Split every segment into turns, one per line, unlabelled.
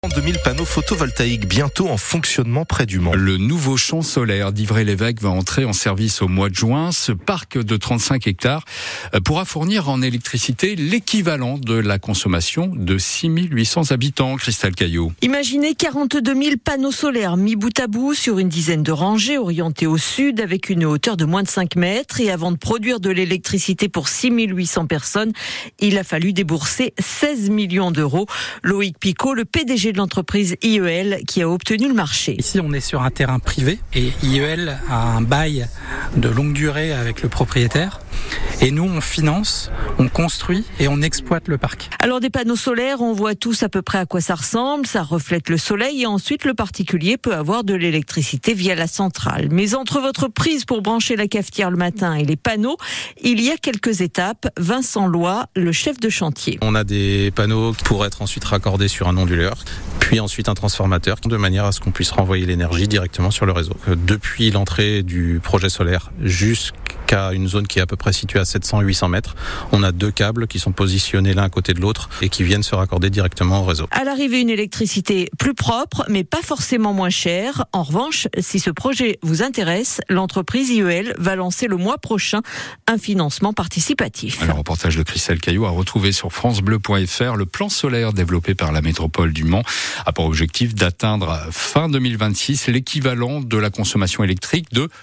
2000 panneaux photovoltaïques bientôt en fonctionnement près du Mans.
Le nouveau champ solaire d'Ivry-l'Évêque va entrer en service au mois de juin. Ce parc de 35 hectares pourra fournir en électricité l'équivalent de la consommation de 6800 habitants. Christelle Caillot.
Imaginez 42 000 panneaux solaires mis bout à bout sur une dizaine de rangées orientées au sud avec une hauteur de moins de 5 mètres. Et avant de produire de l'électricité pour 6800 personnes, il a fallu débourser 16 millions d'euros. Loïc Picot, le PDG de l'entreprise IEL qui a obtenu le marché.
Ici, on est sur un terrain privé et IEL a un bail de longue durée avec le propriétaire. Et nous, on finance, on construit et on exploite le parc.
Alors des panneaux solaires, on voit tous à peu près à quoi ça ressemble. Ça reflète le soleil et ensuite le particulier peut avoir de l'électricité via la centrale. Mais entre votre prise pour brancher la cafetière le matin et les panneaux, il y a quelques étapes. Vincent Loy, le chef de chantier.
On a des panneaux pour être ensuite raccordés sur un onduleur, puis ensuite un transformateur, de manière à ce qu'on puisse renvoyer l'énergie directement sur le réseau. Depuis l'entrée du projet solaire jusqu'à une zone qui est à peu près située à 700-800 mètres, on a 2 câbles qui sont positionnés l'un à côté de l'autre et qui viennent se raccorder directement au réseau.
À l'arrivée, une électricité plus propre, mais pas forcément moins chère. En revanche, si ce projet vous intéresse, l'entreprise IEL va lancer le mois prochain un financement participatif.
Le reportage de Christelle Caillot a retrouvé sur francebleu.fr. Le plan solaire développé par la métropole du Mans a pour objectif d'atteindre fin 2026 l'équivalent de la consommation électrique de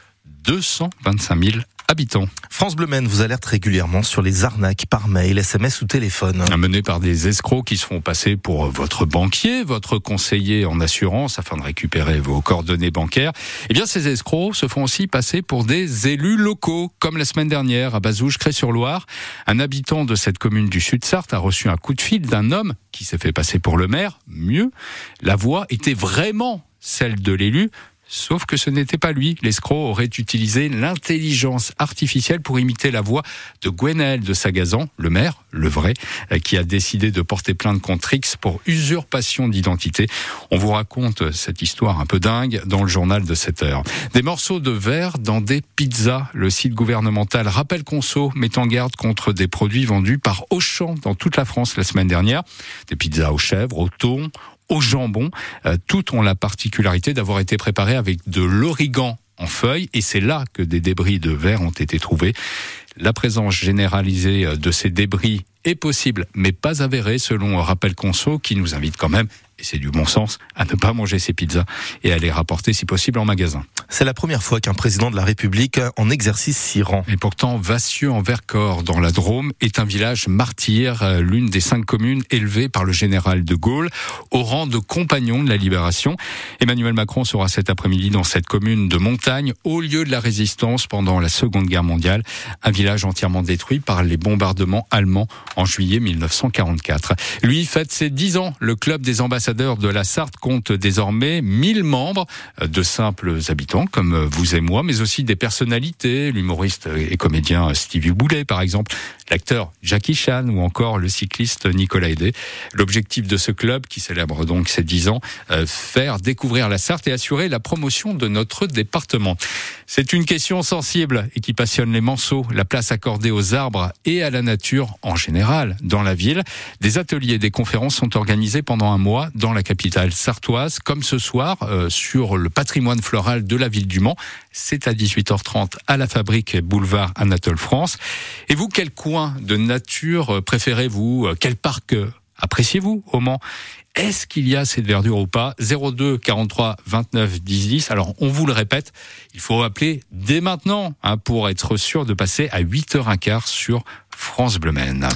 225 000 habitants.
France Bleu Maine vous alerte régulièrement sur les arnaques par mail, SMS ou téléphone.
Menées par des escrocs qui se font passer pour votre banquier, votre conseiller en assurance afin de récupérer vos coordonnées bancaires. Eh bien, ces escrocs se font aussi passer pour des élus locaux. Comme la semaine dernière à Bazouges, Cré-sur-Loire, un habitant de cette commune du Sud-Sarthe a reçu un coup de fil d'un homme qui s'est fait passer pour le maire. Mieux, la voix était vraiment celle de l'élu. Sauf que ce n'était pas lui. L'escroc aurait utilisé l'intelligence artificielle pour imiter la voix de Gwenaël de Sagazan, le maire, le vrai, qui a décidé de porter plainte contre X pour usurpation d'identité. On vous raconte cette histoire un peu dingue dans le journal de 7 heures. Des morceaux de verre dans des pizzas. Le site gouvernemental Rappel Conso met en garde contre des produits vendus par Auchan dans toute la France la semaine dernière. Des pizzas aux chèvres, au thon, au jambon, toutes ont la particularité d'avoir été préparées avec de l'origan en feuilles et c'est là que des débris de verre ont été trouvés. La présence généralisée de ces débris est possible, mais pas avérée selon Rappel Conso qui nous invite quand même, et c'est du bon sens, à ne pas manger ces pizzas et à les rapporter si possible en magasin.
C'est la première fois qu'un président de la République en exercice s'y rend.
Et pourtant, Vassieux-en-Vercors, dans la Drôme, est un village martyr, l'une des 5 communes élevées par le général de Gaulle, au rang de compagnon de la libération. Emmanuel Macron sera cet après-midi dans cette commune de montagne, au lieu de la résistance pendant la Seconde Guerre mondiale, un village entièrement détruit par les bombardements allemands en juillet 1944. Lui fête ses 10 ans. Le club des ambassadeurs de la Sarthe compte désormais 1000 membres, de simples habitants comme vous et moi, mais aussi des personnalités, l'humoriste et comédien Stevie Boulet par exemple, l'acteur Jackie Chan ou encore le cycliste Nicolas Hédé. L'objectif de ce club, qui célèbre donc ses 10 ans, faire découvrir la Sarthe et assurer la promotion de notre département. C'est une question sensible et qui passionne les Manceaux, la place accordée aux arbres et à la nature en général dans la ville. Des ateliers et des conférences sont organisés pendant un mois dans la capitale sartoise, comme ce soir sur le patrimoine floral de la ville du Mans. C'est à 18h30 à la Fabrique, boulevard Anatole France. Et vous, quel coin de nature préférez-vous? Quel parc appréciez-vous au Mans? Est-ce qu'il y a assez de verdure ou pas? 02 43 29 10 10. Alors, on vous le répète, il faut appeler dès maintenant pour être sûr de passer à 8h15 sur France Bleu Maine.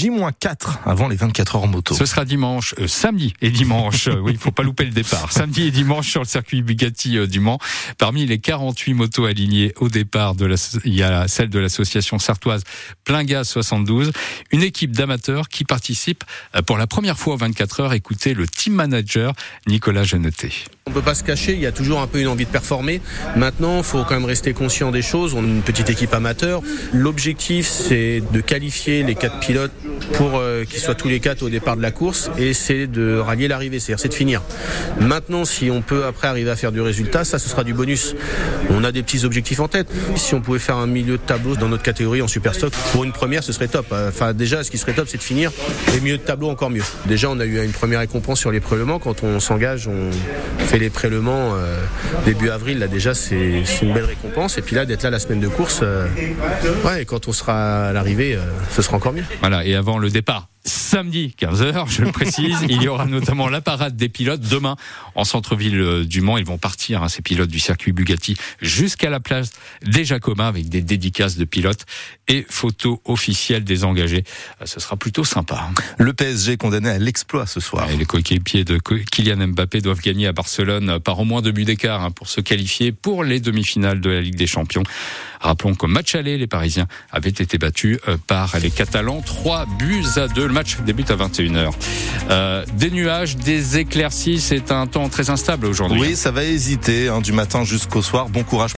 J-4 avant les 24 heures en moto.
Ce sera samedi et dimanche. Oui, il faut pas louper le départ. Samedi et dimanche sur le circuit Bugatti du Mans. Parmi les 48 motos alignées au départ, il y a celle de l'association sartoise Plein Gaz 72. Une équipe d'amateurs qui participe pour la première fois aux 24 heures. Écoutez le team manager Nicolas Genetet.
On peut pas se cacher, il y a toujours un peu une envie de performer. Maintenant, il faut quand même rester conscient des choses. On est une petite équipe amateur. L'objectif, c'est de qualifier les 4 pilotes pour qu'ils soient tous les 4 au départ de la course, et c'est de rallier l'arrivée, c'est de finir. Maintenant, si on peut après arriver à faire du résultat, ça ce sera du bonus. On a des petits objectifs en tête. Si on pouvait faire un milieu de tableau dans notre catégorie en super stock, pour une première, ce serait top. Enfin, déjà, ce qui serait top, c'est de finir, et milieu de tableau encore mieux. Déjà, on a eu une première récompense sur les prélèvements. Quand on s'engage, on fait les prélèvements début avril. Là, déjà, c'est une belle récompense. Et puis là, d'être là la semaine de course, et quand on sera à l'arrivée, ce sera encore mieux.
Voilà, et avant le départ, samedi 15h, je le précise, il y aura notamment la parade des pilotes demain en centre-ville du Mans. Ils vont partir, ces pilotes du circuit Bugatti, jusqu'à la place des Jacobins avec des dédicaces de pilotes et photos officielles des engagés. Ce sera plutôt sympa.
Le PSG condamné à l'exploit ce soir.
Et les coéquipiers de Kylian Mbappé doivent gagner à Barcelone par au moins 2 buts d'écart pour se qualifier pour les demi-finales de la Ligue des Champions. Rappelons qu'au match aller, les Parisiens avaient été battus par les Catalans 3-2. Le match débute à 21h. Des nuages, des éclaircies, c'est un temps très instable aujourd'hui.
Oui, ça va hésiter du matin jusqu'au soir. Bon courage.